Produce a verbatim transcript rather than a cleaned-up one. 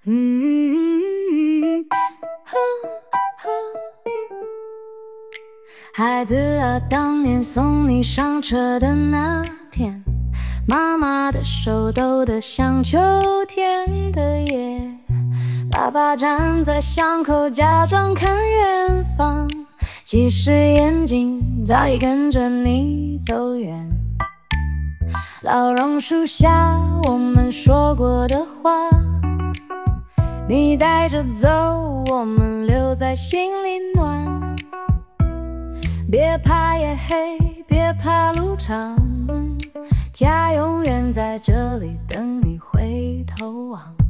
嗯，呵呵孩子啊，当年送你上车的那天，妈妈的手抖得像秋天的夜，爸爸站在巷口假装看远方，其实眼睛早已跟着你走远。老榕树下我们说过的话，你带着走，我们留在心里暖。别怕夜黑，别怕路长，家永远在这里等你回头望。